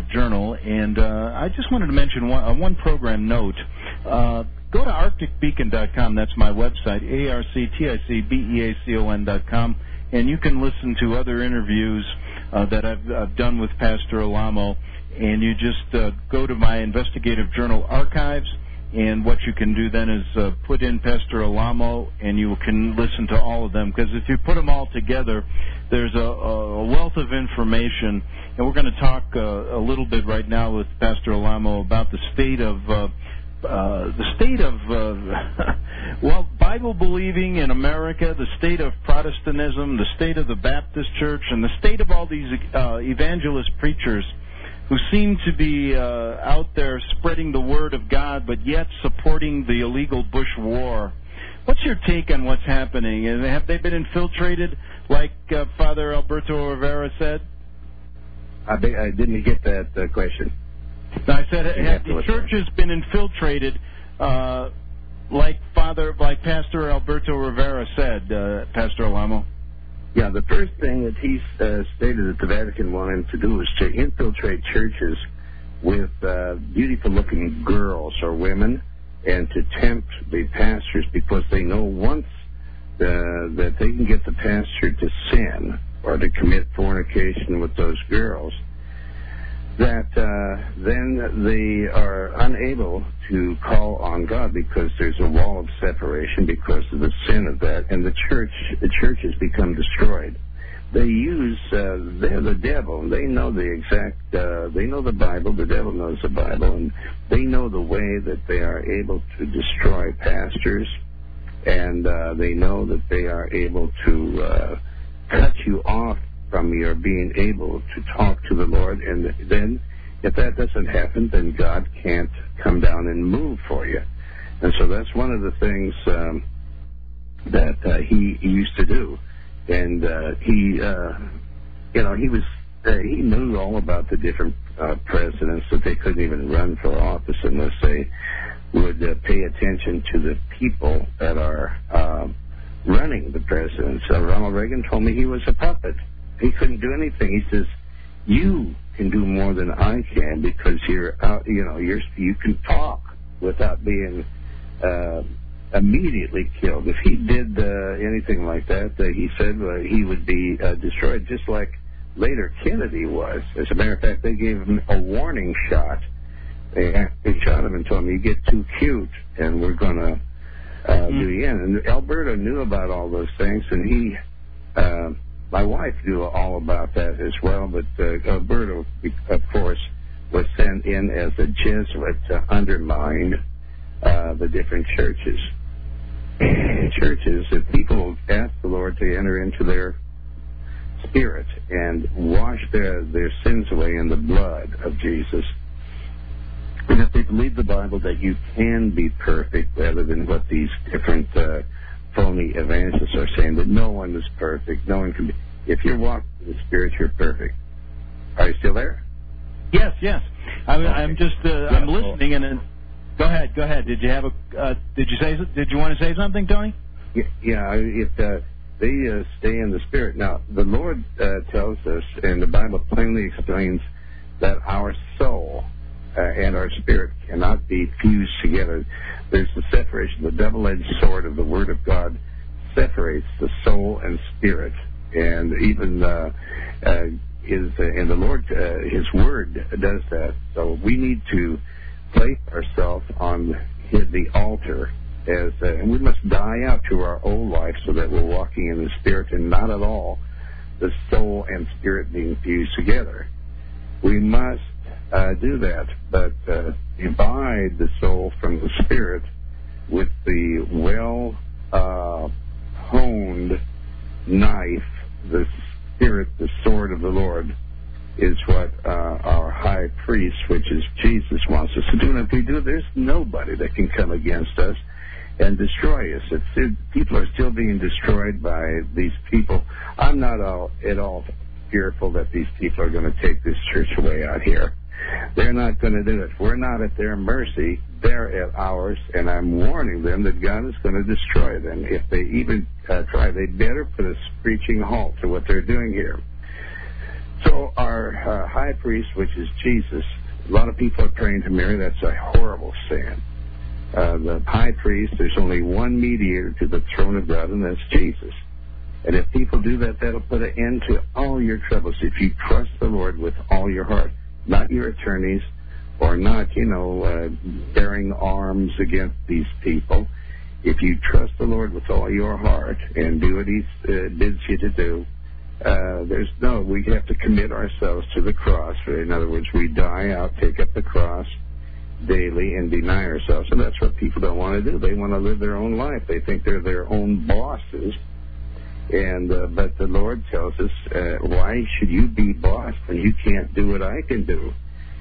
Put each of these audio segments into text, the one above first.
Journal, and I just wanted to mention one program note. Go to arcticbeacon.com. That's my website, arcticbeacon.com, and you can listen to other interviews that I've done with Pastor Alamo, and you just go to my investigative journal archives, and what you can do then is put in Pastor Alamo, and you can listen to all of them, because if you put them all together, there's a wealth of information, and we're going to talk a little bit right now with Pastor Alamo about the state of Bible believing in America, the state of Protestantism, the state of the Baptist Church, and the state of all these evangelist preachers who seem to be out there spreading the word of God, but yet supporting the illegal Bush war. What's your take on what's happening? Have they been infiltrated, like Father Alberto Rivera said? I didn't get that question. I said, have the churches been infiltrated, like Pastor Alberto Rivera said, Pastor Alamo? Yeah, the first thing that he stated that the Vatican wanted to do was to infiltrate churches with beautiful-looking girls or women, and to tempt the pastors, because they know once that they can get the pastor to sin or to commit fornication with those girls, that then they are unable to call on God, because there's a wall of separation because of the sin of that, and the churches become destroyed. They use they're the devil. They know the exact. They know the Bible. The devil knows the Bible, and they know the way that they are able to destroy pastors, and they know that they are able to cut you off from your being able to talk to the Lord, and then if that doesn't happen, then God can't come down and move for you. And so that's one of the things that he used to do. And he knew all about the different presidents, that they couldn't even run for office unless they would pay attention to the people that are running the presidents. Ronald Reagan told me he was a puppet. He couldn't do anything. He says, "You can do more than I can, because you can talk without being immediately killed." If he did anything like that, he said he would be destroyed, just like later Kennedy was. As a matter of fact, they gave him a warning shot. They shot him and told him, "You get too cute, and we're going to do you in." And Alberto knew about all those things, and my wife knew all about that as well, but Alberto, of course, was sent in as a Jesuit to undermine the different churches. If people ask the Lord to enter into their spirit and wash their sins away in the blood of Jesus, and if they believe the Bible that you can be perfect, rather than what these different phony evangelists are saying, that no one is perfect, no one can be. If you're walking in the Spirit, you're perfect. Are you still there? Yes. I'm just I'm listening, and then go ahead. Did you want to say something, Tony? Yeah. If they stay in the Spirit. Now, the Lord tells us, and the Bible plainly explains, that our soul and our spirit cannot be fused together. There's the separation. The double-edged sword of the Word of God separates the soul and spirit, and even the Lord, His Word does that. So we need to place ourselves on the altar, and we must die out to our old life, so that we're walking in the Spirit, and not at all the soul and spirit being fused together. We must do that, but divide the soul from the spirit with the well-honed knife. The Spirit, the sword of the Lord, is what our high priest, which is Jesus, wants us to do. And if we do, there's nobody that can come against us and destroy us. People are still being destroyed by these people. I'm not at all fearful that these people are going to take this church away out here. They're not going to do it. We're not at their mercy. They're at ours, and I'm warning them that God is going to destroy them. If they even try, they better put a screeching halt to what they're doing here. So our high priest, which is Jesus, a lot of people are praying to Mary. That's a horrible sin. The high priest, there's only one mediator to the throne of God, and that's Jesus. And if people do that, that'll put an end to all your troubles. If you trust the Lord with all your heart, not your attorneys, or not, bearing arms against these people. If you trust the Lord with all your heart and do what He bids you to do, we have to commit ourselves to the cross. In other words, we die out, take up the cross daily, and deny ourselves. And that's what people don't want to do. They want to live their own life. They think they're their own bosses. And but the Lord tells us, why should you be boss when you can't do what I can do?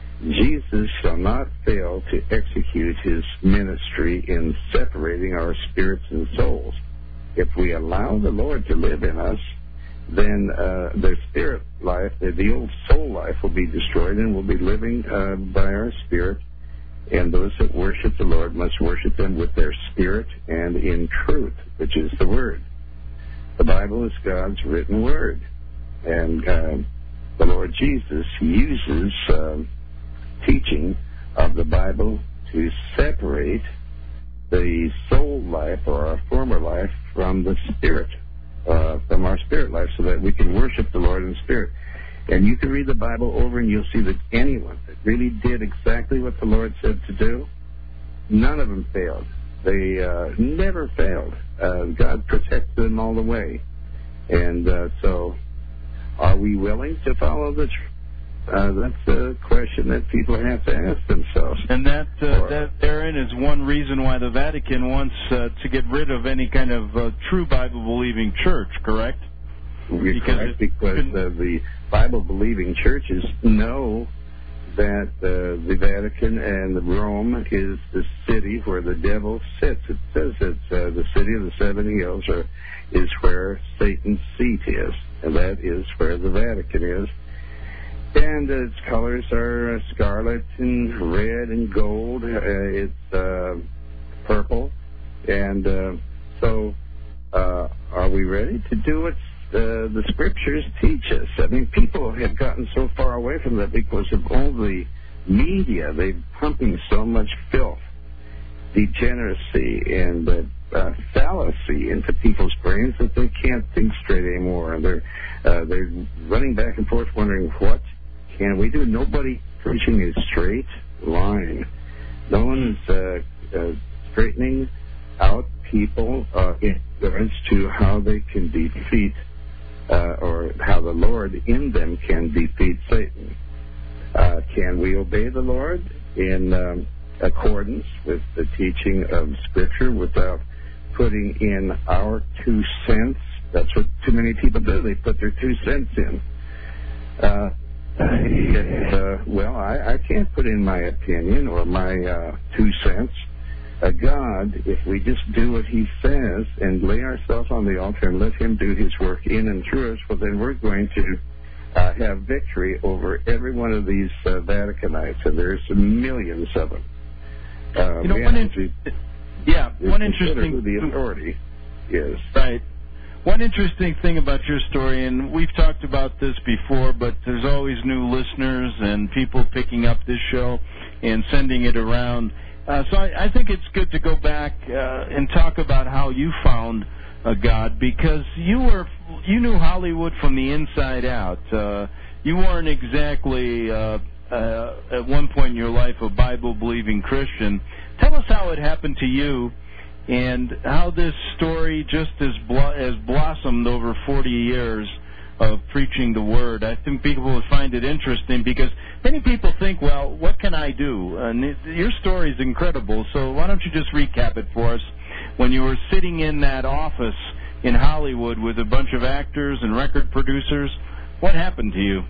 Jesus shall not fail to execute His ministry in separating our spirits and souls. If we allow the Lord to live in us, then the spirit life, the old soul life, will be destroyed, and we'll be living by our spirit. And those that worship the Lord must worship Him with their spirit and in truth, which is the Word. The Bible is God's written Word. And the Lord Jesus uses teaching of the Bible to separate the soul life or our former life from the spirit, from our spirit life, so that we can worship the Lord in spirit. And you can read the Bible over and you'll see that anyone that really did exactly what the Lord said to do, none of them failed. They never failed. God protected them all the way. And so are we willing to follow the truth? That's a question that people have to ask themselves. And that therein is one reason why the Vatican wants to get rid of any kind of true Bible-believing church, correct? Correct, because the Bible-believing churches know that the Vatican and Rome is the city where the devil sits. It says it's the city of the seven hills is where Satan's seat is, and that is where the Vatican is. And its colors are scarlet and red and gold. It's purple. And so are we ready to do what the Scriptures teach us? I mean, people have gotten so far away from that because of all the media. They're pumping so much filth, degeneracy, and fallacy into people's brains that they can't think straight anymore. And they're running back and forth wondering, what can we do? Nobody preaching a straight line. No one is straightening out people in regards to how they can defeat or how the Lord in them can defeat Satan. Can we obey the Lord in accordance with the teaching of Scripture without putting in our 2 cents? That's what too many people do. They put their 2 cents in. I can't put in my opinion or my 2 cents. God, if we just do what He says and lay ourselves on the altar and let Him do His work in and through us, well, then we're going to have victory over every one of these Vaticanites, and there's millions of them. One interesting who the authority is. Right. One interesting thing about your story, and we've talked about this before, but there's always new listeners and people picking up this show and sending it around. So I think it's good to go back and talk about how you found God, because you knew Hollywood from the inside out. You weren't exactly at one point in your life a Bible-believing Christian. Tell us how it happened to you, and how this story just has blossomed over 40 years of preaching the Word. I think people would find it interesting, because many people think, well, what can I do? And your story is incredible, so why don't you just recap it for us? When you were sitting in that office in Hollywood with a bunch of actors and record producers, what happened to you?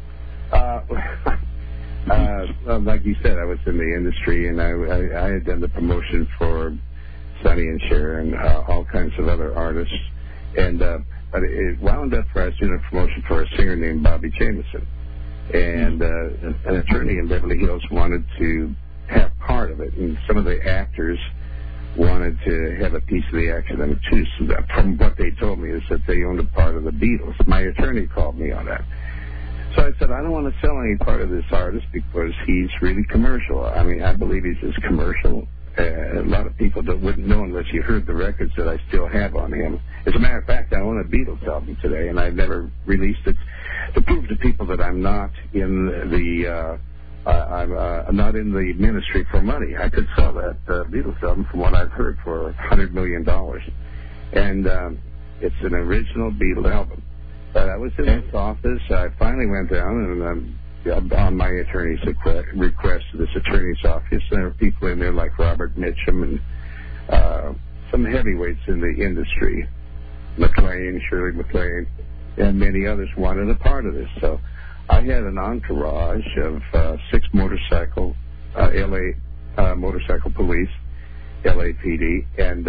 Like you said, I was in the industry, and I had done the promotion for Sonny and Cher and all kinds of other artists. And but it wound up for us doing a promotion for a singer named Bobby Jameson. And an attorney in Beverly Hills wanted to have part of it, and some of the actors wanted to have a piece of the action. And too, from what they told me is that they owned a part of the Beatles. My attorney called me on that. So I said, I don't want to sell any part of this artist because he's really commercial. I mean, I believe he's as commercial. A lot of people wouldn't know unless you heard the records that I still have on him. As a matter of fact, I own a Beatles album today, and I've never released it to prove to people that I'm not in the I'm not in the ministry for money. I could sell that Beatles album, from what I've heard, for $100 million, and it's an original Beatles album. But I was in this office. I finally went down and on my attorney's request to this attorney's office. There were people in there like Robert Mitchum and some heavyweights in the industry, McLean, Shirley MacLaine, and many others wanted a part of this. So I had an entourage of 6 motorcycle, LA motorcycle police, LAPD, and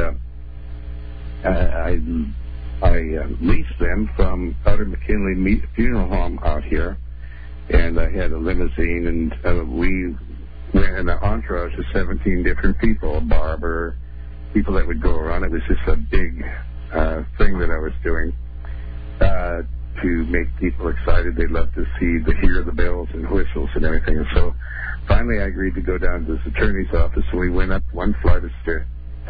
I leased them from Outer McKinley Funeral Home out here, and I had a limousine, and we went in an entourage of 17 different people, a barber, people that would go around. It was just a big thing that I was doing to make people excited. They'd love to hear the bells and whistles and everything. And so finally I agreed to go down to this attorney's office, and we went up one flight of stairs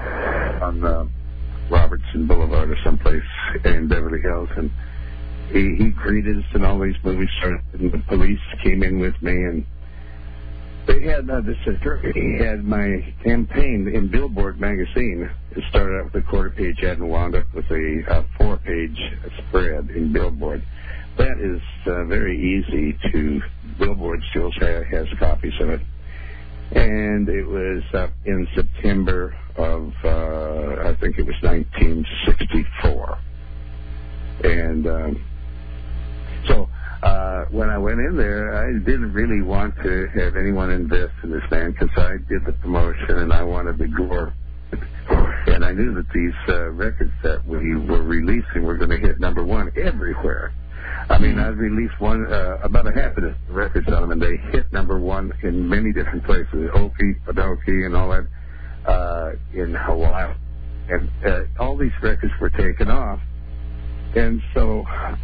on Robertson Boulevard or someplace in Beverly Hills, and he greeted us, and all these movies started, and the police came in with me, and they had this attorney had my campaign in Billboard magazine. It started out with a quarter-page ad and wound up with a 4-page spread in Billboard. That is very easy to. Billboard still has copies of it. And it was up in September of, I think it was 1964. And so when I went in there, I didn't really want to have anyone invest in this man because I did the promotion and I wanted the gore. And I knew that these records that we were releasing were going to hit #1 everywhere. I mean, I released about a half of the records on them, and they hit #1 in many different places, Oki, Padoki, and all that, in Hawaii. And all these records were taken off. And so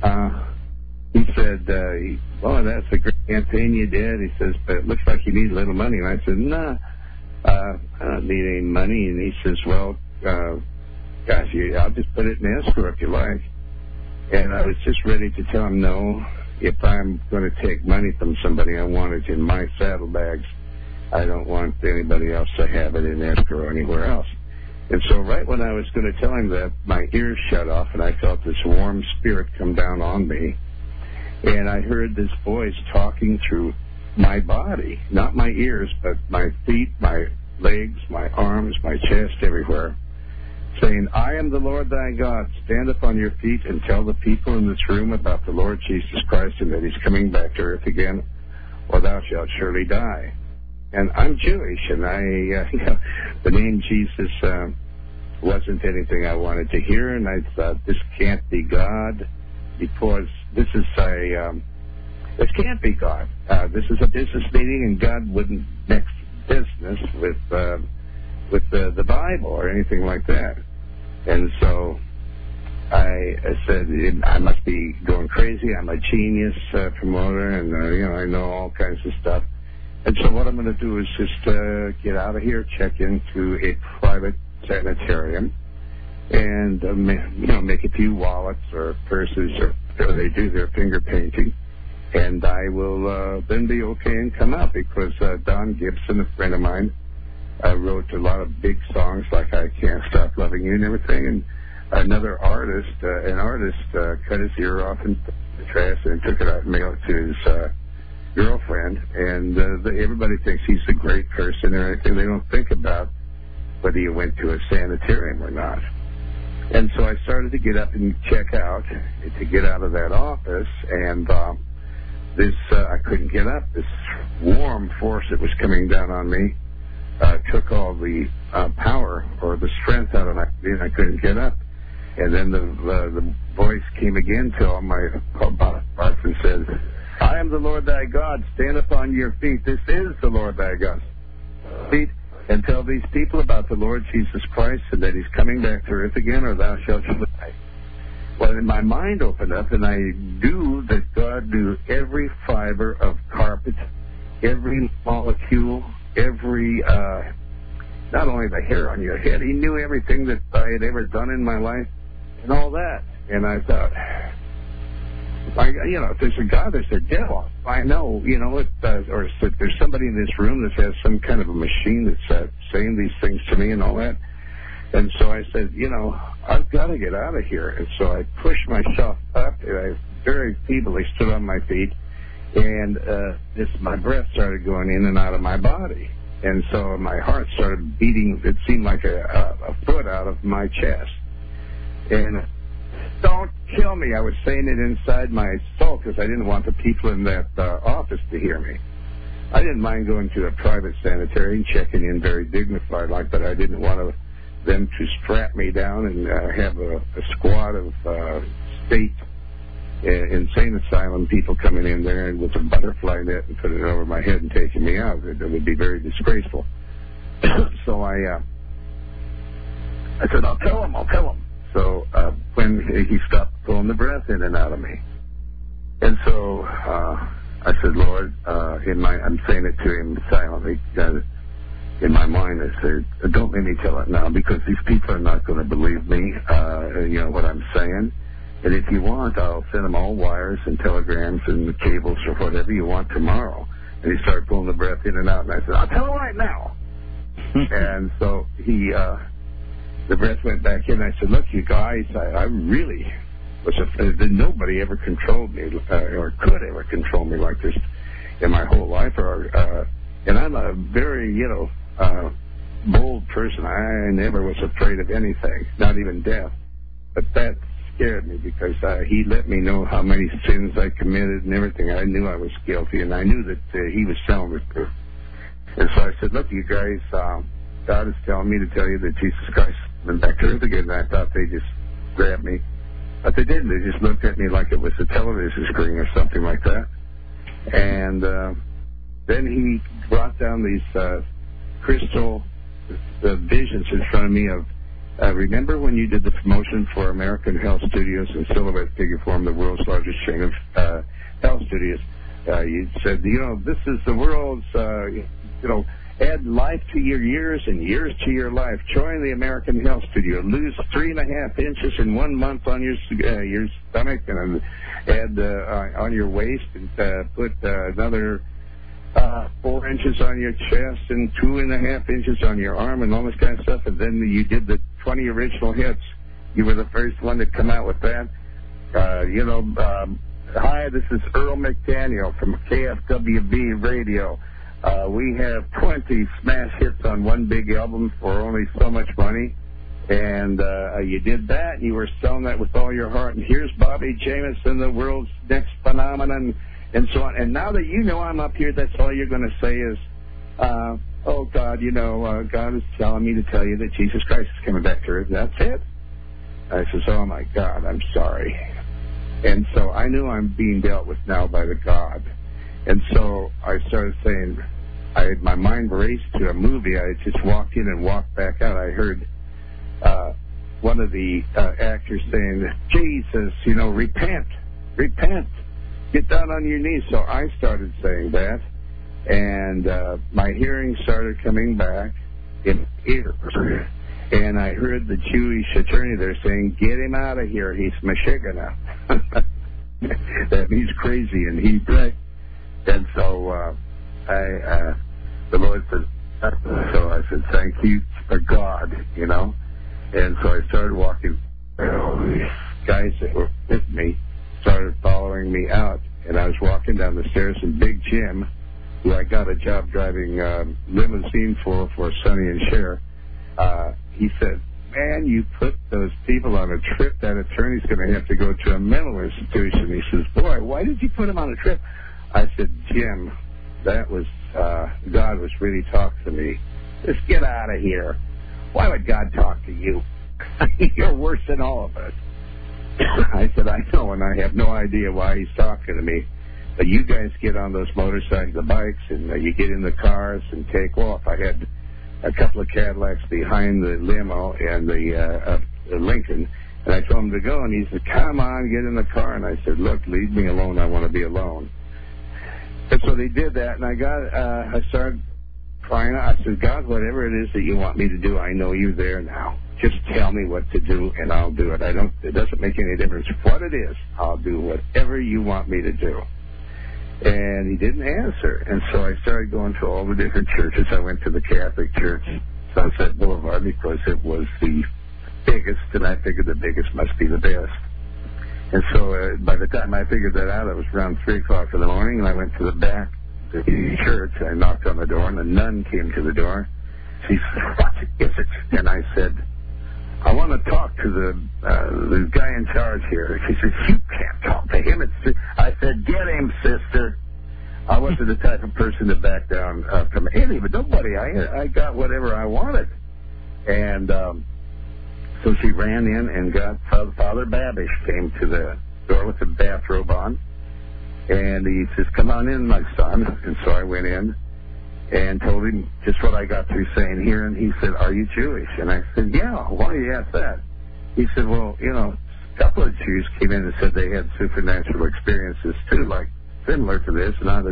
he said, well, that's a great campaign you did. He says, but it looks like you need a little money. And I said, no, I don't need any money. And he says, well, gosh, I'll just put it in escrow if you like. And I was just ready to tell him, no, if I'm going to take money from somebody, I want it in my saddlebags. I don't want anybody else to have it in escrow or anywhere else. And so right when I was going to tell him that, my ears shut off, and I felt this warm spirit come down on me. And I heard this voice talking through my body, not my ears, but my feet, my legs, my arms, my chest, everywhere, saying, I am the Lord thy God. Stand up on your feet and tell the people in this room about the Lord Jesus Christ and that he's coming back to earth again, or thou shalt surely die. And I'm Jewish, and the name Jesus wasn't anything I wanted to hear, and I thought, this can't be God, because this can't be God. This is a business meeting, and God wouldn't mix business with the Bible or anything like that. And so I said, I must be going crazy. I'm a genius promoter, and I know all kinds of stuff. And so what I'm going to do is just get out of here, check into a private sanitarium, and make a few wallets or purses, or they do their finger painting, and I will then be okay and come out, because Don Gibson, a friend of mine, wrote a lot of big songs like I Can't Stop Loving You and everything, and another artist, cut his ear off in the trash and took it out and mailed it to his girlfriend, and everybody thinks he's a great person or anything. They don't think about whether you went to a sanitarium or not. And so I started to get up and check out, to get out of that office, and I couldn't get up. This warm force that was coming down on me took all the power or the strength out of me, and I couldn't get up. And then the voice came again to all my parts and said, I am the Lord thy God. Stand upon your feet. This is the Lord thy God. Feet, and tell these people about the Lord Jesus Christ and that he's coming back to earth again, or thou shalt die. Well, my mind opened up, and I knew that God knew every fiber of carpet, every molecule, every, not only the hair on your head, he knew everything that I had ever done in my life and all that. And I thought, if there's a God, there's a devil. I know, or if there's somebody in this room that has some kind of a machine that's saying these things to me and all that. And so I said, I've got to get out of here. And so I pushed myself up, and I very feebly stood on my feet, and my breath started going in and out of my body. And so my heart started beating. It seemed like a foot out of my chest. And don't kill me. I was saying it inside my soul because I didn't want the people in that office to hear me. I didn't mind going to a private sanitary and checking in very dignified like, but I didn't want them to strap me down and have a squad of state insane asylum people coming in there and with a butterfly net and put it over my head and taking me out. It would be very disgraceful. So I said, I'll tell him. So when he stopped pulling the breath in and out of me. And so I said, Lord, I'm saying it to him silently. In my mind, I said, don't let me tell it now because these people are not going to believe me, what I'm saying. And if you want, I'll send them all wires and telegrams and cables or whatever you want tomorrow. And he started pulling the breath in and out, and I said, I'll tell him right now. And so the breath went back in. I said, look, you guys, I really was afraid that nobody ever controlled me or could ever control me like this in my whole life. And I'm a very, bold person. I never was afraid of anything, not even death. But that scared me because he let me know how many sins I committed and everything. I knew I was guilty, and I knew that he was telling the truth. And so I said, look, you guys, God is telling me to tell you that Jesus Christ went back to earth again. And I thought they just grabbed me. But they didn't. They just looked at me like it was a television screen or something like that. And then he brought down these crystal visions in front of me of, remember when you did the promotion for American Health Studios and Silhouette Figure Form, the world's largest chain of health studios? You said, this is the world's, add life to your years and years to your life. Join the American Health Studio. Lose 3.5 inches in 1 month on your stomach and add on your waist and put another 4 inches on your chest and 2.5 inches on your arm and all this kind of stuff. And then you did the 20 original hits. You were the first one to come out with that. Hi, this is Earl McDaniel from KFWB Radio. We have 20 smash hits on one big album for only so much money. And you did that, and you were selling that with all your heart. And here's Bobby Jameson, the world's next phenomenon, and so on. And now that you know I'm up here, that's all you're going to say is, oh, God, God is telling me to tell you that Jesus Christ is coming back to earth. That's it. I says, oh, my God, I'm sorry. And so I knew I'm being dealt with now by the God. And so I started saying, my mind raced to a movie. I just walked in and walked back out. I heard one of the actors saying, Jesus, repent, get down on your knees. So I started saying that, and my hearing started coming back in ears. And I heard the Jewish attorney there saying, get him out of here. He's Meshiggah. That means crazy in Hebrew. And so the Lord said, so I said, thank you for God, And so I started walking. These guys that were with me started following me out. And I was walking down the stairs, and Big Jim, who I got a job driving limousine for Sonny and Cher, he said, man, you put those people on a trip. That attorney's going to have to go to a mental institution. He says, boy, why did you put him on a trip? I said, Jim, that was, God was really talking to me. Just get out of here. Why would God talk to you? You're worse than all of us. I said, I know, and I have no idea why he's talking to me. But you guys get on those motorcycles, the bikes, and you get in the cars and take off. I had a couple of Cadillacs behind the limo and the Lincoln, And I told him to go, and he said, come on, get in the car. And I said, look, leave me alone. I want to be alone. And so they did that, and I started crying out. I said, God, whatever it is that you want me to do, I know you're there now. Just tell me what to do, and I'll do it. It doesn't make any difference what it is. I'll do whatever you want me to do. And he didn't answer. And so I started going to all the different churches. I went to the Catholic Church, Sunset Boulevard, because it was the biggest, and I figured the biggest must be the best. And so by the time I figured that out, it was around 3 o'clock in the morning, and I went to the back of the church. I knocked on the door, and a nun came to the door. She said, what is it? And I said, I want to talk to the guy in charge here. She said, you can't talk to him. I said, get him, sister. I wasn't the type of person to back down from nobody. I got whatever I wanted. And so she ran in and got Father Babish came to the door with a bathrobe on. And he says, come on in, my son. And so I went in and told him just what I got through saying here. And he said, are you Jewish? And I said, yeah, why do you ask that? He said, well, a couple of Jews came in and said they had supernatural experiences too, like similar to this, not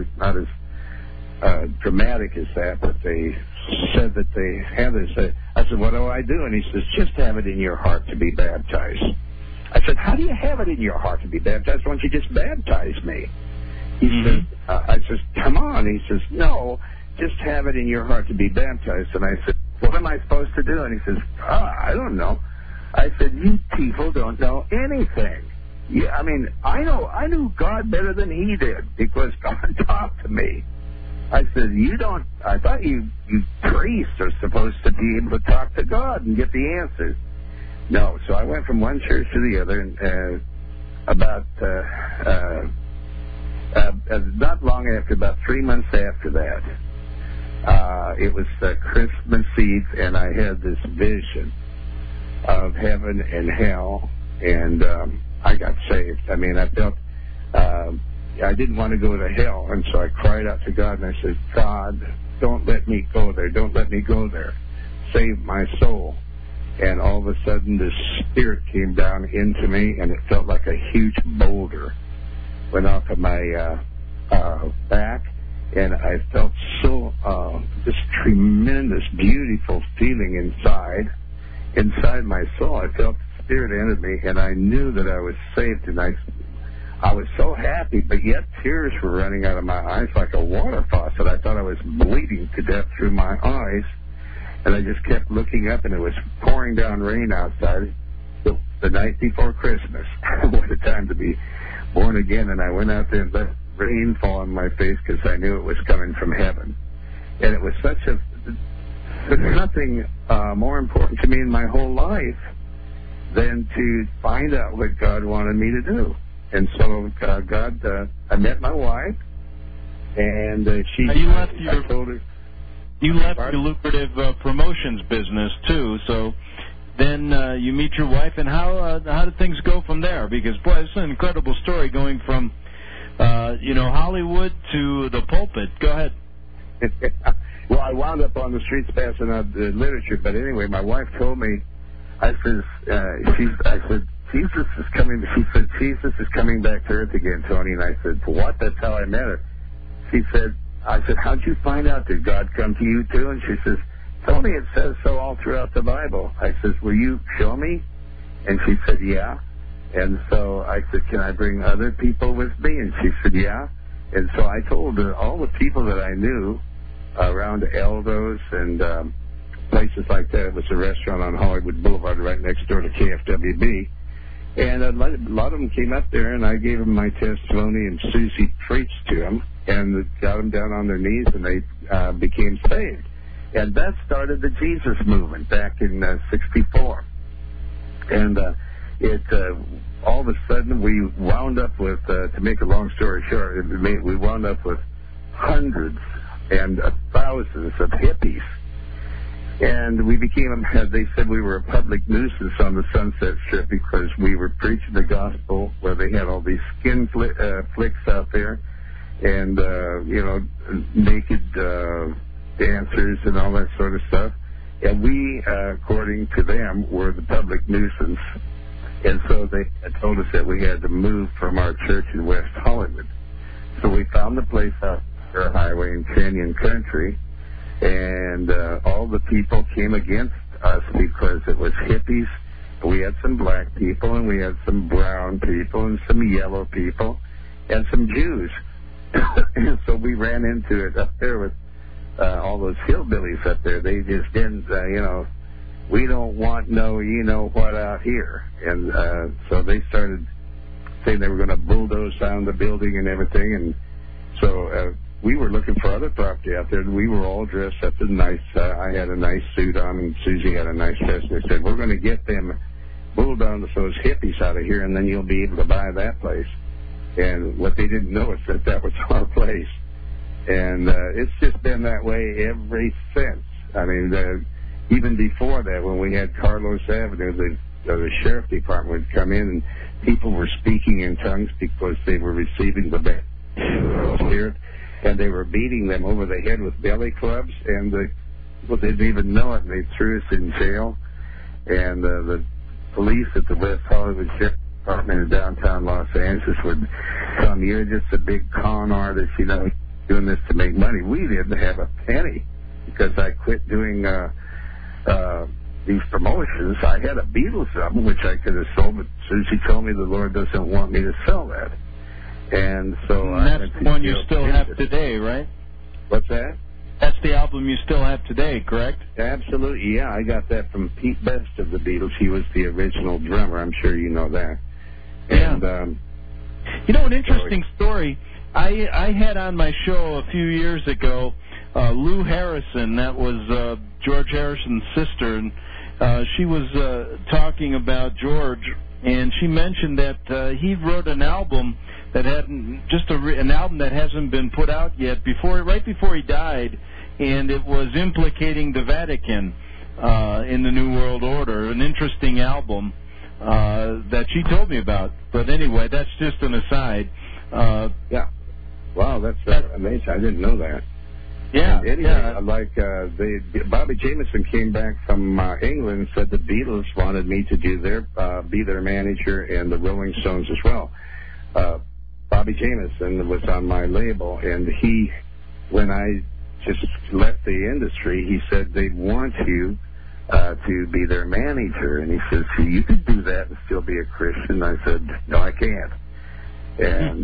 as dramatic as that, but they said that they had this. I said, what do I do? And he says, just have it in your heart to be baptized. I said, how do you have it in your heart to be baptized? Why don't you just baptize me? He said, I said, come on. He says, no, just have it in your heart to be baptized. And I said, what am I supposed to do? And he says, I don't know. I said, you people don't know anything. Yeah, I mean, I knew God better than he did because God talked to me. I said, I thought you priests are supposed to be able to talk to God and get the answers. No, so I went from one church to the other, and not long after, about 3 months after that, it was Christmas Eve, and I had this vision of heaven and hell, and I got saved. I mean, I felt I didn't want to go to hell, and so I cried out to God, and I said, God, don't let me go there. Don't let me go there. Save my soul. And all of a sudden, this spirit came down into me, and it felt like a huge boulder went off of my back, and I felt so this tremendous, beautiful feeling inside my soul. I felt the spirit entered me, and I knew that I was saved, and I was so happy, but yet tears were running out of my eyes like a water faucet. I thought I was bleeding to death through my eyes, and I just kept looking up, and it was pouring down rain outside the night before Christmas. What a time to be born again. And I went out there and let rain fall on my face because I knew it was coming from heaven. And it was there's nothing more important to me in my whole life than to find out what God wanted me to do. And so I met my wife, and I told her. You left your lucrative promotions business too, so then you meet your wife, and how did things go from there? Because boy, it's an incredible story going from Hollywood to the pulpit. Go ahead. Well, I wound up on the streets passing out the literature, but anyway, my wife told me. I said, Jesus is coming. She said, Jesus is coming back to earth again, Tony. And I said, what? That's how I met her. I said, how'd you find out? Did God come to you too? And she says, Tony, it says so all throughout the Bible. I says, will you show me? And she said, yeah. And so I said, can I bring other people with me? And she said, yeah. And so I told her all the people that I knew around Eldo's and places like that. It was a restaurant on Hollywood Boulevard right next door to KFWB. And a lot of them came up there, and I gave them my testimony, and Susie preached to them, and got them down on their knees, and they became saved. And that started the Jesus movement back in '64. And all of a sudden, we wound up with, to make a long story short, we wound up with hundreds and thousands of hippies. And we became, they said we were a public nuisance on the Sunset Strip because we were preaching the gospel where they had all these skin flicks out there and, naked dancers and all that sort of stuff. And we, according to them, were the public nuisance. And so they had told us that we had to move from our church in West Hollywood. So we found the place out there, highway in Canyon Country, and all the people came against us because it was hippies. We had some black people, and we had some brown people, and some yellow people, and some Jews. And so we ran into it up there with all those hillbillies up there. They just didn't, we don't want no you-know-what out here. And so they started saying they were going to bulldoze down the building and everything. And so we were looking for other property out there, and we were all dressed up in nice. I had a nice suit on, and Susie had a nice dress. And they said, we're going to get them bulldoze those hippies out of here, and then you'll be able to buy that place. And what they didn't know is that was our place. And it's just been that way ever since. I mean, even before that, when we had Carlos Avenue, the sheriff department would come in, and people were speaking in tongues because they were receiving the Spirit, and they were beating them over the head with belly clubs, and they didn't even know it, and they threw us in jail. And the police at the West Hollywood Sheriff Department in downtown Los Angeles would come, you're just a big con artist, doing this to make money. We didn't have a penny because I quit doing these promotions. I had a Beatles album, which I could have sold, but Susie told me the Lord doesn't want me to sell that. And so that's the one you still have today, right? What's that? That's the album you still have today, correct? Absolutely, yeah. I got that from Pete Best of the Beatles. He was the original drummer. I'm sure you know that. Yeah. And, an interesting story. I had on my show a few years ago Lou Harrison. That was George Harrison's sister, and she was talking about George, and she mentioned that he wrote an album that hadn't an album that hasn't been put out yet right before he died, and it was implicating the Vatican in the New World Order. An interesting album that she told me about. But anyway, that's just an aside. Yeah. Wow, that's amazing. I didn't know that. Yeah. Anyway, like Bobby Jameson came back from England and said the Beatles wanted me to do be their manager, and the Rolling Stones as well. Bobby Jameson was on my label, and when I just left the industry, he said they want you to be their manager, and he says, you could do that and still be a Christian. I said, no, I can't. And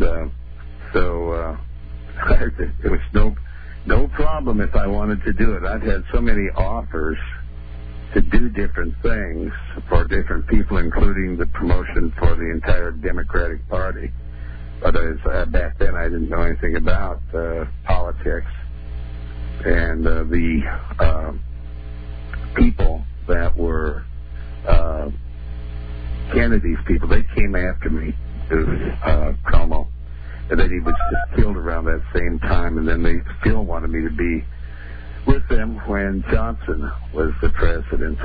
so it was no problem if I wanted to do it. I've had so many offers to do different things for different people, including the promotion for the entire Democratic Party. But back then I didn't know anything about politics. And the people that were Kennedy's people, they came after me to Como. And then he was just killed around that same time, and then they still wanted me to be with them when Johnson was the president,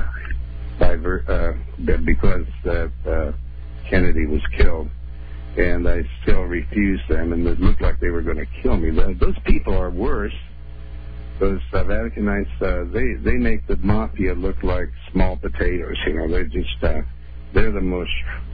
because Kennedy was killed. And I still refused them, and it looked like they were going to kill me. Those people are worse. Those Vaticanites, they make the mafia look like small potatoes. They're the most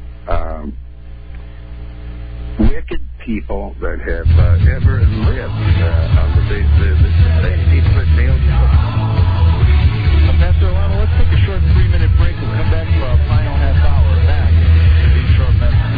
wicked people that have ever lived on the face of the same people that nailed Pastor Alamo, let's take a short 3-minute break. We'll come back for our final half hour. Back to these short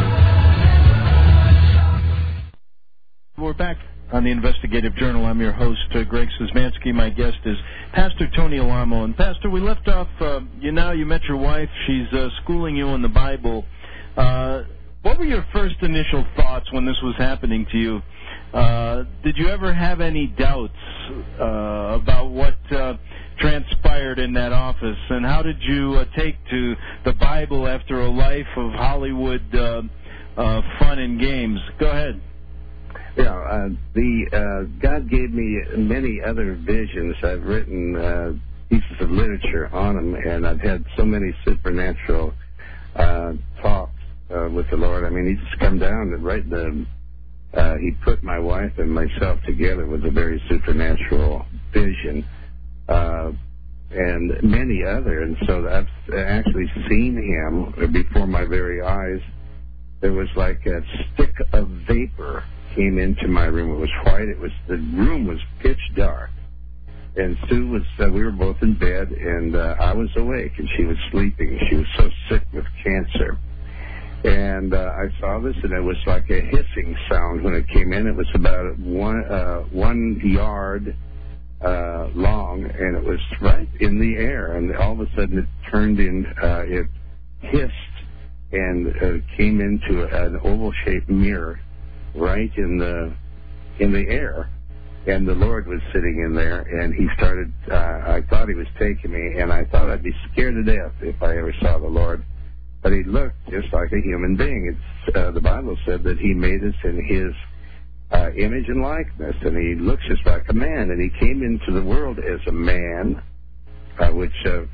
messages. We're back on the Investigative Journal. I'm your host, Greg Szymanski. My guest is Pastor Tony Alamo. And Pastor, we left off, you met your wife. She's schooling you in the Bible. What were your first initial thoughts when this was happening to you? Did you ever have any doubts about what transpired in that office? And how did you take to the Bible after a life of Hollywood fun and games? Go ahead. Yeah, God gave me many other visions. I've written pieces of literature on them, and I've had so many supernatural talks with the Lord. I mean, He just come down and He put my wife and myself together with a very supernatural vision. and many other. And so I've actually seen him before my very eyes. There was like a stick of vapor came into my room. It was white. The room was pitch dark. And Sue was, we were both in bed, and I was awake, and she was sleeping. She was so sick with cancer. And I saw this, and it was like a hissing sound when it came in. It was about 1 yard long, and it was right in the air. And all of a sudden, it turned in, it hissed and came into an oval-shaped mirror right in the air. And the Lord was sitting in there, and he started, I thought he was taking me, and I thought I'd be scared to death if I ever saw the Lord. But he looked just like a human being. The Bible said that he made us in his image and likeness, and he looks just like a man. And he came into the world as a man, which the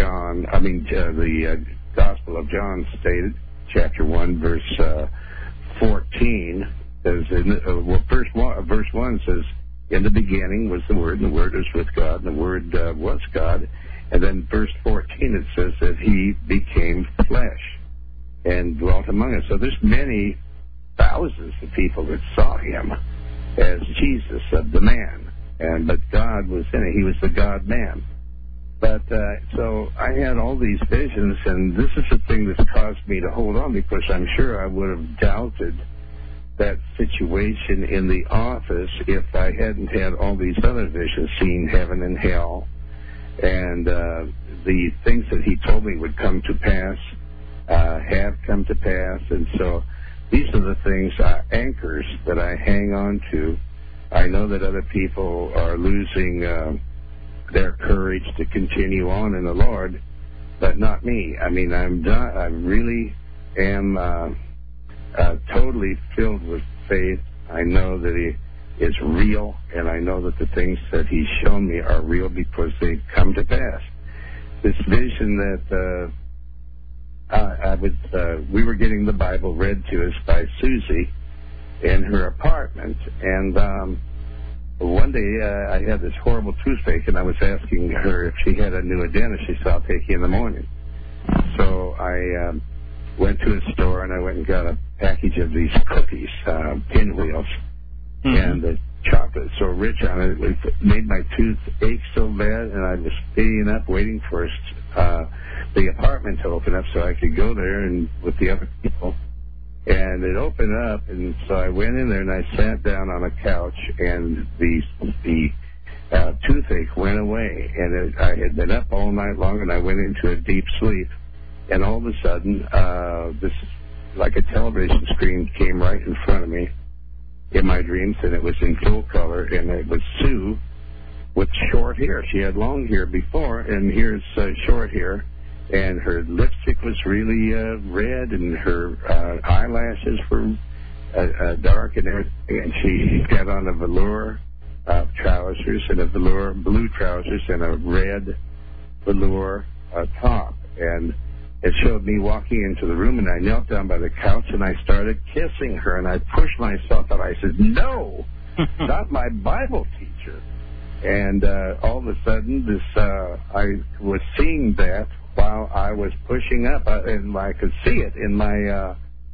Gospel of John stated, chapter 1, verse 14, says, verse 1 says, in the beginning was the Word, and the Word was with God, and the Word was God. And then verse 14, it says that he became flesh and dwelt among us. So there's many thousands of people that saw him as Jesus, the man. But God was in it. He was the God-man. But so I had all these visions, and this is the thing that's caused me to hold on, because I'm sure I would have doubted that situation in the office if I hadn't had all these other visions, seeing heaven and hell, and the things that he told me would come to pass have come to pass. And so these are the things, anchors that I hang on to. I know that other people are losing their courage to continue on in the Lord, but not me. I mean, I'm done. I really am totally filled with faith. I know that he is real, and I know that the things that he's shown me are real because they've come to pass. This vision that we were getting the Bible read to us by Susie in her apartment, and one day I had this horrible toothache, and I was asking her if she had a new dentist. She said, I'll take you in the morning. So I went to a store, and I went and got a package of these cookies, pinwheels, and the chocolate so rich on it, it made my tooth ache so bad, and I was staying up waiting for the apartment to open up so I could go there and with the other people. And it opened up, and so I went in there, and I sat down on a couch, and the toothache went away. And I had been up all night long, and I went into a deep sleep. And all of a sudden, this, like a television screen, came right in front of me in my dreams, and it was in full color, and it was Sue with short hair. She had long hair before, and here's short hair, and her lipstick was really red, and her eyelashes were dark and everything, and she had on a velour trousers and a velour blue trousers and a red velour top. And it showed me walking into the room, and I knelt down by the couch, and I started kissing her, and I pushed myself out. I said, no, not my Bible teacher. And all of a sudden, I was seeing that while I was pushing up, and I could see it in my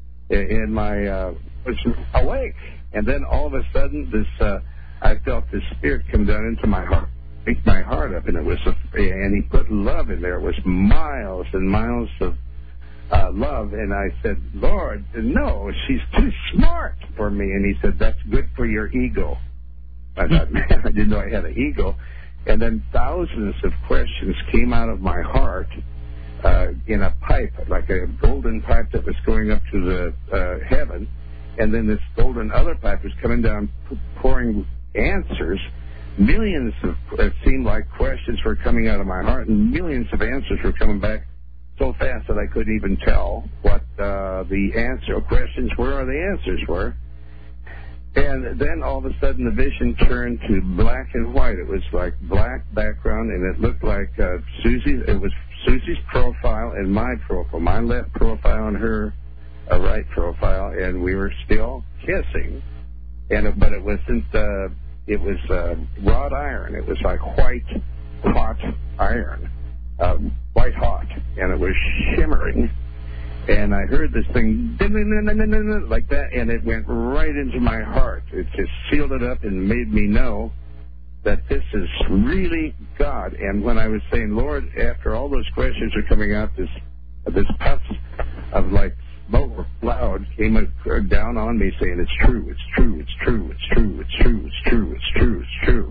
was awake. And then all of a sudden, I felt this spirit come down into my heart, pick my heart up, and and he put love in there. It was miles and miles of love. And I said, Lord, no, she's too smart for me. And he said, that's good for your ego. I thought, man, I didn't know I had an ego. And then thousands of questions came out of my heart in a pipe, like a golden pipe that was going up to the heaven. And then this golden other pipe was coming down, pouring answers. Millions of, it seemed like questions were coming out of my heart, and millions of answers were coming back so fast that I couldn't even tell what the questions were or the answers were. And then all of a sudden the vision turned to black and white. It was like black background, and it looked like it was Susie's profile and my profile, my left profile and her right profile, and we were still kissing. But it wasn't, it was wrought iron. It was like hot iron, white hot, and it was shimmering. And I heard this thing like that, and it went right into my heart. It just sealed it up and made me know that this is really God. And when I was saying, Lord, after all those questions are coming out, this puff of like smoke or cloud came down on me saying, it's true, it's true, it's true, it's true, it's true, it's true, it's true, it's true.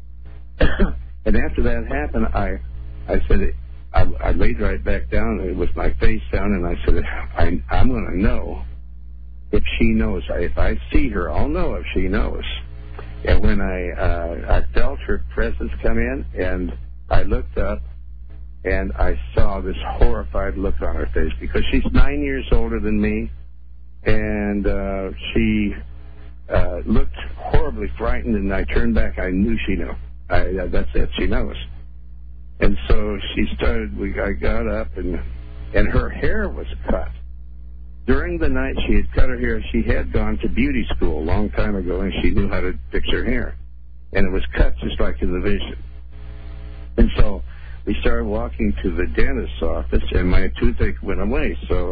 And after that happened, I said, I laid right back down with my face down, and I said, I'm going to know if she knows. If I see her, I'll know if she knows. And when I felt her presence come in, and I looked up, and I saw this horrified look on her face, because she's 9 years older than me, and she looked horribly frightened, and I turned back. I knew she knew. That's it. She knows. And so she started, I got up, and her hair was cut. During the night she had cut her hair. She had gone to beauty school a long time ago, and she knew how to fix her hair. And it was cut just like in the vision. And so we started walking to the dentist's office, and my toothache went away. So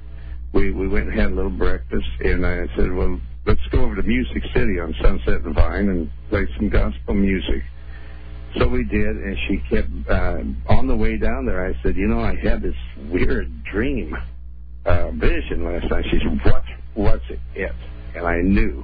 we went and had a little breakfast, and I said, well, let's go over to Music City on Sunset and Vine and play some gospel music. So we did, and she kept, on the way down there, I said, I had this weird dream, vision last night. She said, what was it? And I knew.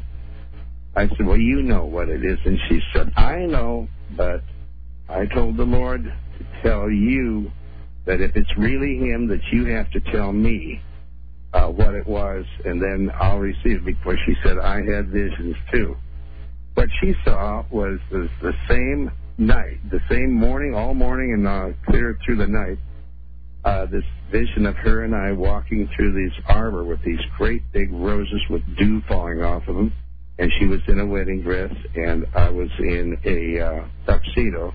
I said, well, you know what it is. And she said, I know, but I told the Lord to tell you that if it's really him, that you have to tell me what it was, and then I'll receive it, because she said, I had visions too. What she saw was the same night, the same morning, all morning and clear through the night, this vision of her and I walking through this arbor with these great big roses with dew falling off of them, and she was in a wedding dress, and I was in a tuxedo,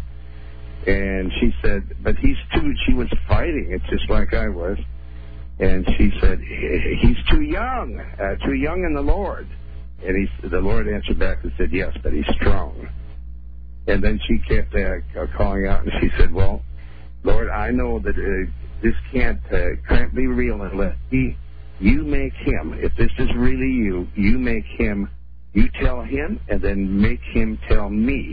and she said, but she was fighting it just like I was, and she said, he's too young in the Lord. And the Lord answered back and said, yes, but he's strong. And then she kept calling out, and she said, well, Lord, I know that this can't be real unless you make him. If this is really you make him, you tell him, and then make him tell me,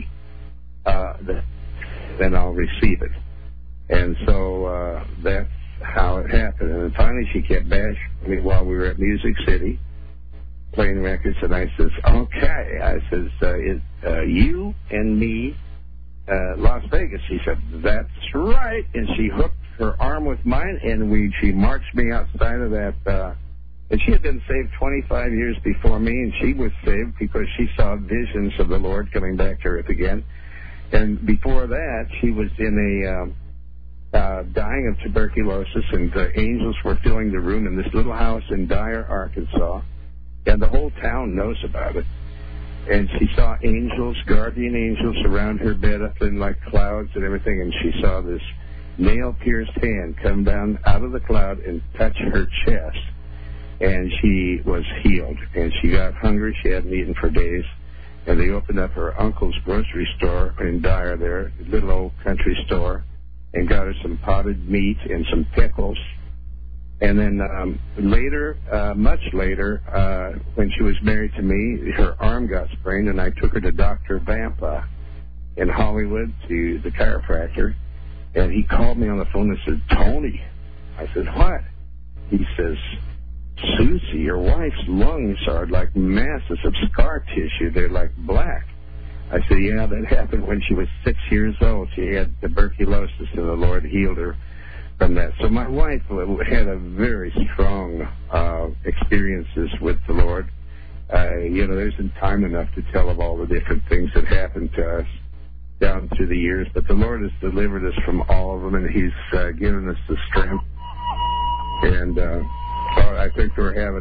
then I'll receive it. And so that's how it happened. And then finally she kept bashing me while we were at Music City playing records, and I says, okay. I says, you and me, Las Vegas. She said, that's right. And she hooked her arm with mine, and she marched me outside of that. And she had been saved 25 years before me, and she was saved because she saw visions of the Lord coming back to earth again. And before that, she was in dying of tuberculosis, and the angels were filling the room in this little house in Dyer, Arkansas. And the whole town knows about it. And she saw angels, guardian angels, around her bed up in like clouds and everything. And she saw this nail-pierced hand come down out of the cloud and touch her chest. And she was healed. And she got hungry. She hadn't eaten for days. And they opened up her uncle's grocery store in Dyer there, a little old country store, and got her some potted meat and some pickles. And then later, much later, when she was married to me, her arm got sprained, and I took her to Dr. Vampa in Hollywood, to the chiropractor. And he called me on the phone and said, Tony. I said, what? He says, Susie, your wife's lungs are like masses of scar tissue. They're like black. I said, yeah, that happened when she was 6 years old. She had tuberculosis, and the Lord healed her from that. So my wife had a very strong experiences with the Lord. There isn't time enough to tell of all the different things that happened to us down through the years, but the Lord has delivered us from all of them, and He's given us the strength. And I think we're having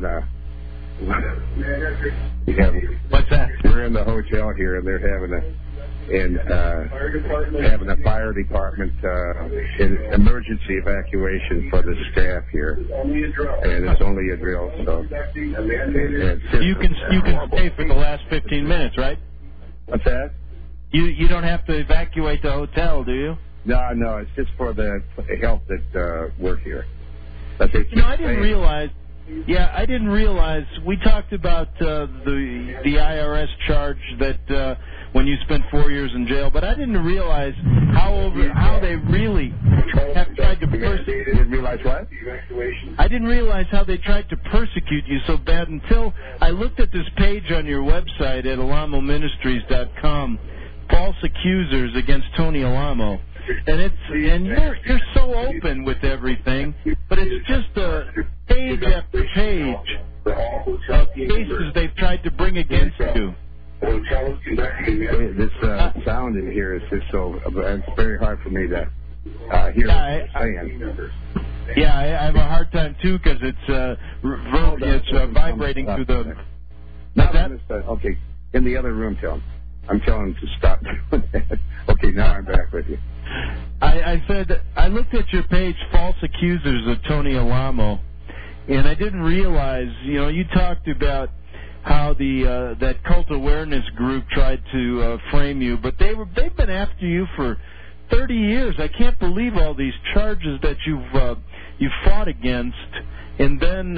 What's that? We're in the hotel here, and they're having a fire department emergency evacuation for the staff here, and it's only a drill. So you can stay for the last 15 minutes, right? What's that? You don't have to evacuate the hotel, do you? No, it's just for the help that work here. But they keep I didn't realize. Yeah, I didn't realize. We talked about the IRS charge that when you spent 4 years in jail, but I didn't realize how they really have tried to persecute. Didn't realize what? I didn't realize how they tried to persecute you so bad until I looked at this page on your website at alamoministries.com, false accusers against Tony Alamo. And you're so open with everything, but it's just page after page of cases they've tried to bring against you. This sound in here is just so, it's very hard for me to hear what you're saying. Yeah, I have a hard time too because it's vibrating through the. Okay, in the other room, tell him. I'm telling him to stop doing that. Okay, now I'm back with you. I said I looked at your page, false accusers of Tony Alamo, and I didn't realize. You talked about how that cult awareness group tried to frame you, but they've been after you for 30 years. I can't believe all these charges that you've fought against and then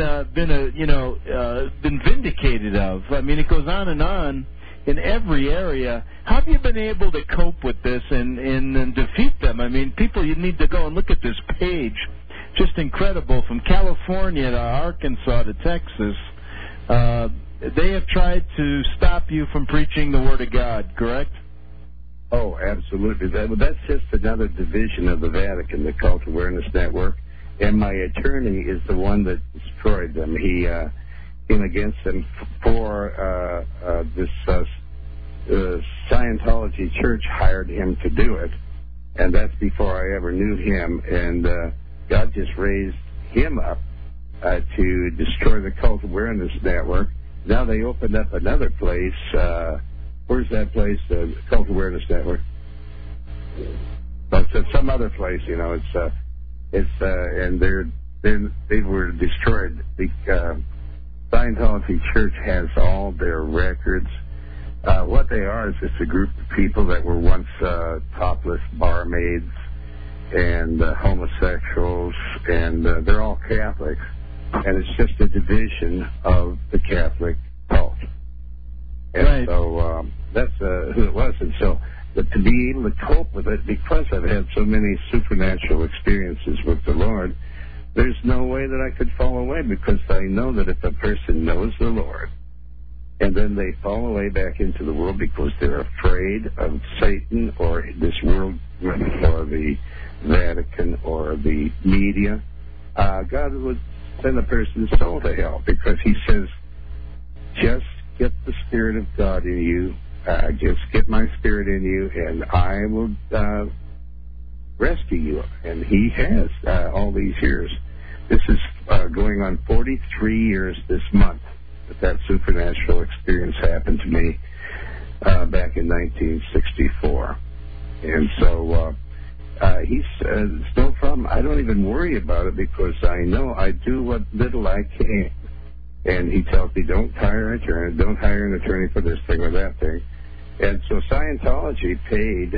been vindicated of. I mean, it goes on in every area. How have you been able to cope with this and defeat them? I mean, people, you need to go and look at this page. Just incredible. From California to Arkansas to Texas, they have tried to stop you from preaching the Word of God, correct? Oh, absolutely. That's just another division of the Vatican, the Cult Awareness Network. And my attorney is the one that destroyed them. He came against them for this Scientology church hired him to do it. And that's before I ever knew him. And God just raised him up to destroy the Cult Awareness Network. Now they opened up another place. Where's that place? The Cult Awareness Network. But it's some other place, and they were destroyed. The Scientology Church has all their records. What they are is just a group of people that were once topless barmaids and homosexuals, and they're all Catholics. And it's just a division of the Catholic cult. And right. So that's who it was. And so to be able to cope with it, because I've had so many supernatural experiences with the Lord, there's no way that I could fall away, because I know that if a person knows the Lord and then they fall away back into the world because they're afraid of Satan or this world or the Vatican or the media, God would send a person's soul to hell, because he says, just get the Spirit of God in you, just get my Spirit in you, and I will rescue you. And he has all these years. This is going on 43 years this month that supernatural experience happened to me back in 1964. And so he says, it's no problem. I don't even worry about it, because I know I do what little I can. And he tells me, don't hire an attorney for this thing or that thing. And so Scientology paid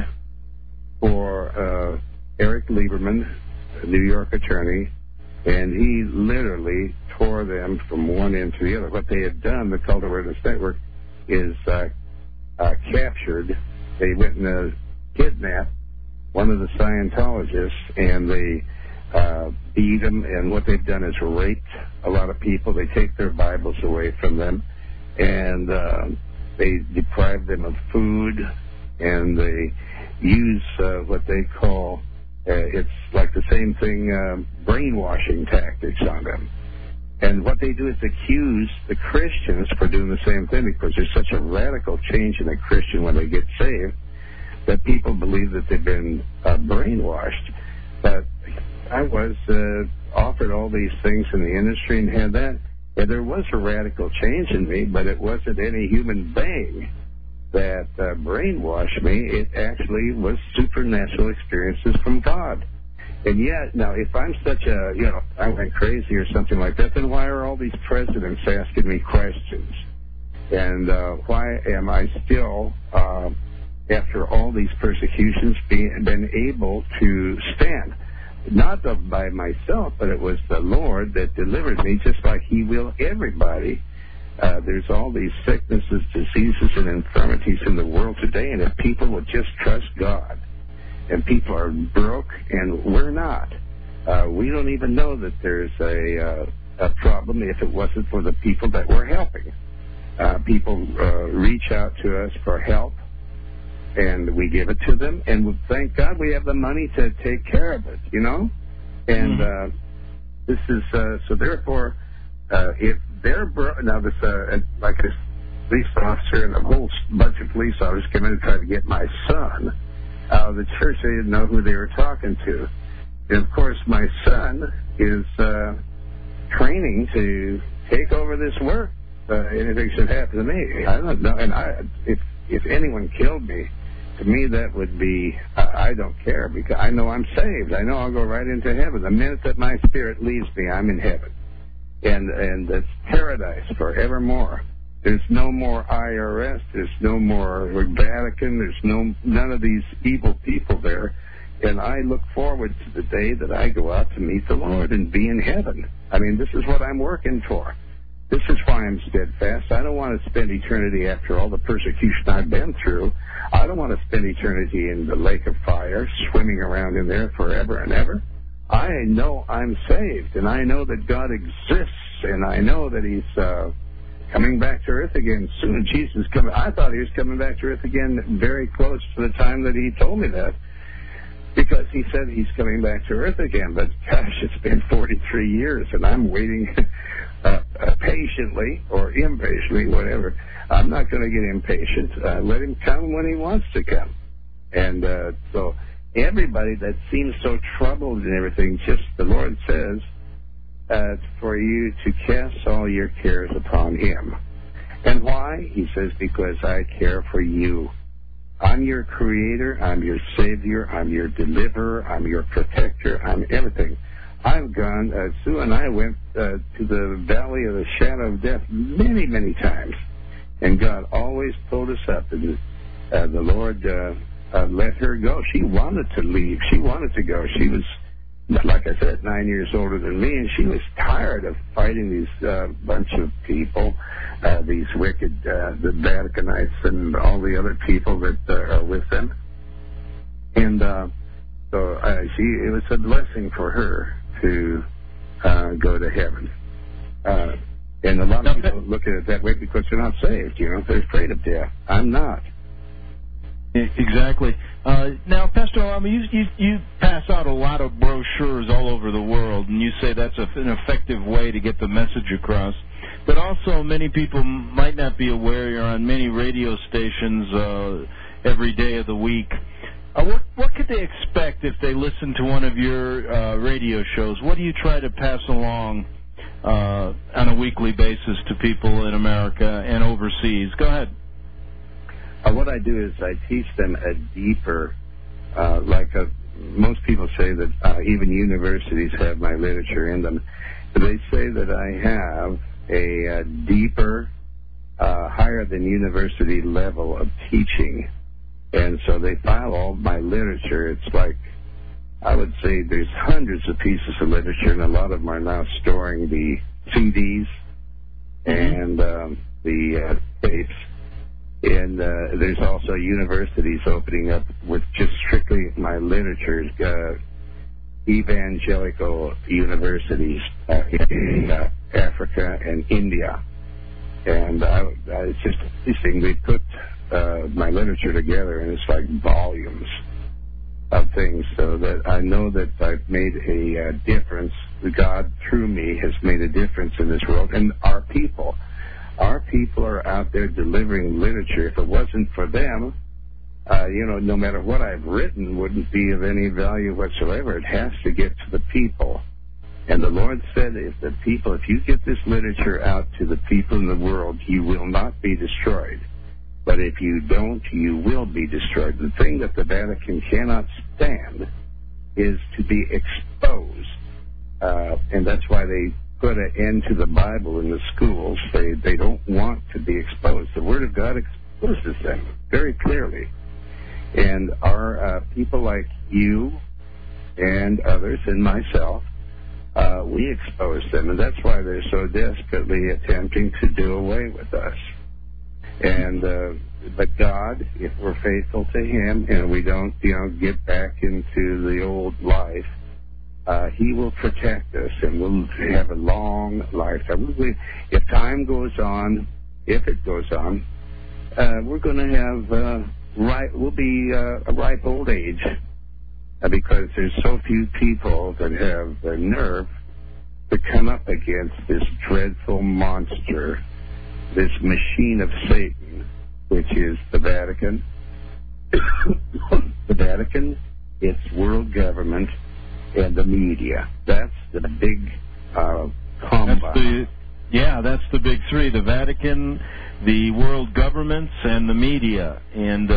for Eric Lieberman, a New York attorney, and he literally tore them from one end to the other. What they had done, the Cult Awareness Network, is captured. They went and kidnapped one of the Scientologists, and they beat them, and what they've done is raped a lot of people. They take their Bibles away from them, and they deprive them of food, and they use what they call, it's like the same thing, brainwashing tactics on them. And what they do is accuse the Christians for doing the same thing, because there's such a radical change in a Christian when they get saved that people believe that they've been brainwashed. But I was offered all these things in the industry and had that. And there was a radical change in me, but it wasn't any human being that brainwashed me. It actually was supernatural experiences from God. And yet, now, if I'm such a, I went crazy or something like that, then why are all these presidents asking me questions? And why am I still after all these persecutions, been able to stand. Not by myself, but it was the Lord that delivered me, just like He will everybody. There's all these sicknesses, diseases, and infirmities in the world today, and if people would just trust God, and people are broke, and we're not. We don't even know that there's a problem if it wasn't for the people that we're helping. People reach out to us for help, and we give it to them, and thank God we have the money to take care of it, you know? And this is, so therefore, if they're now this, like a police officer and a whole bunch of police officers came in and tried to get my son out of the church. They didn't know who they were talking to. And, of course, my son is training to take over this work. Anything should happen to me. I don't know. And if anyone killed me, to me that would be, I don't care, because I know I'm saved. I know I'll go right into heaven. The minute that my spirit leaves me, I'm in heaven. And it's paradise forevermore. There's no more IRS. There's no more Vatican. There's none of these evil people there. And I look forward to the day that I go out to meet the Lord and be in heaven. I mean, this is what I'm working for. This is why I'm steadfast. I don't want to spend eternity after all the persecution I've been through. I don't want to spend eternity in the lake of fire, swimming around in there forever and ever. I know I'm saved, and I know that God exists, and I know that He's coming back to earth again soon. Jesus coming. I thought He was coming back to earth again very close to the time that He told me that, because He said He's coming back to earth again. But gosh, it's been 43 years, and I'm waiting patiently or impatiently, whatever. I'm not going to get impatient. Let Him come when He wants to come. And so everybody that seems so troubled and everything, just the Lord says for you to cast all your cares upon Him. And why? He says, because I care for you. I'm your creator. I'm your savior. I'm your deliverer. I'm your protector. I'm everything. I've gone, Sue and I went to the valley of the shadow of death many, many times. And God always pulled us up. And the Lord let her go. She wanted to leave. She wanted to go. She was, like I said, 9 years older than me, and she was tired of fighting these bunch of people, these wicked, the Vaticanites and all the other people that are with them. And so it was a blessing for her to go to heaven. And a lot of people look at it that way because they're not saved. You know, they're afraid of death. I'm not. Exactly. Now, Pastor Alama, you pass out a lot of brochures all over the world, and you say that's an effective way to get the message across. But also, many people might not be aware you're on many radio stations every day of the week. What could they expect if they listen to one of your radio shows? What do you try to pass along on a weekly basis to people in America and overseas? Go ahead. What I do is I teach them a deeper, most people say that even universities have my literature in them. They say that I have a deeper, higher than university level of teaching. And so they file all my literature. It's like, I would say there's hundreds of pieces of literature, and a lot of them are now storing the CDs and the tapes. And there's also universities opening up with just strictly my literature, evangelical universities in Africa and India. And it's just interesting. They put my literature together, and it's like volumes of things, so that I know that I've made a difference. God, through me, has made a difference in this world. And our people are out there delivering literature. If it wasn't for them, no matter what I've written wouldn't be of any value whatsoever. It has to get to the people. And the Lord said, if you get this literature out to the people in the world, you will not be destroyed. But if you don't, you will be destroyed. The thing that the Vatican cannot stand is to be exposed. And that's why they put an end to the Bible in the schools. They don't want to be exposed. The Word of God exposes them very clearly. And our people like you and others and myself, we expose them, and that's why they're so desperately attempting to do away with us. And but God, if we're faithful to Him and we don't, get back into the old life, He will protect us, and we'll have a long lifetime. If time goes on, if it goes on, we're going to have we'll be a ripe old age, because there's so few people that have the nerve to come up against this dreadful monster, this machine of Satan, which is the Vatican. The Vatican, its world government, and the media. That's the big combo. That's the big three: the Vatican, the world governments, and the media. And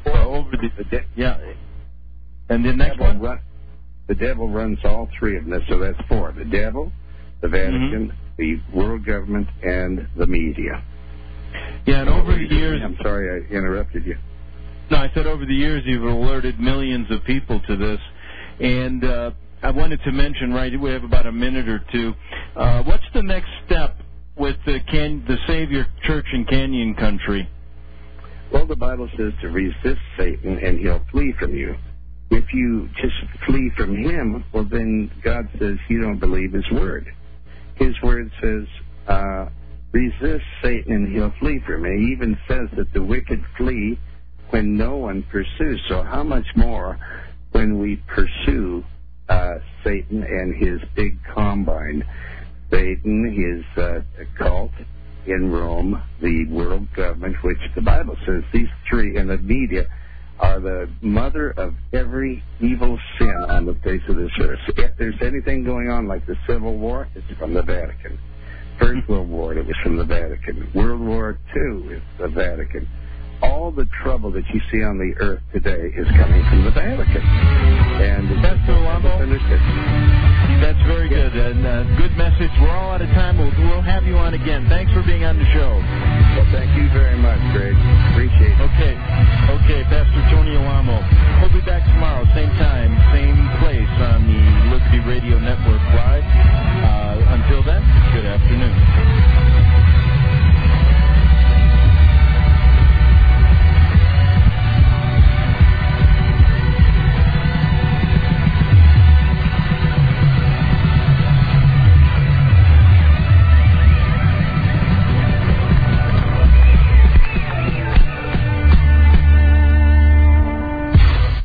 And the next one. The devil runs all three of them. So that's four: the devil, the Vatican, the world government, and the media. Yeah, and over the years... I'm sorry I interrupted you. No, I said over the years you've alerted millions of people to this. And I wanted to mention, we have about a minute or two, what's the next step with the Savior Church in Canyon Country? Well, the Bible says to resist Satan and he'll flee from you. If you just flee from him, well, then God says you don't believe his word. His word says, resist Satan and he'll flee from you. He even says that the wicked flee when no one pursues. So how much more when we pursue Satan and his big combine? Satan, his cult in Rome, the world government, which the Bible says these three, and the media are the mother of every evil sin on the face of this earth. If there's anything going on like the Civil War, it's from the Vatican. First World War, it was from the Vatican. World War II is the Vatican. All the trouble that you see on the earth today is coming from the Vatican. And Pastor Alamo, that's very good. And good message. We're all out of time. We'll have you on again. Thanks for being on the show. Well, thank you very much, Greg. Appreciate it. Okay, Pastor Tony Alamo. We'll be back tomorrow, same time, same place.